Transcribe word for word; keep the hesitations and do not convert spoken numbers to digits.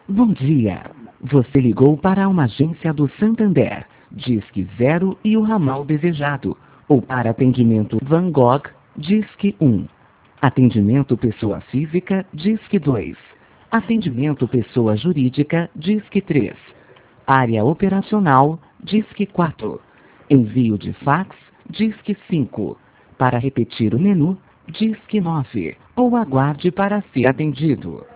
Bom dia. Você ligou para uma agência do Santander, Disque zero e o ramal desejado. Ou para atendimento Van Gogh, Disque um. Atendimento pessoa física, Disque dois. Atendimento pessoa jurídica, Disque três. Área operacional, Disque quatro. Envio de fax, Disque cinco. Para repetir o menu, Disque nove. Ou aguarde para ser atendido.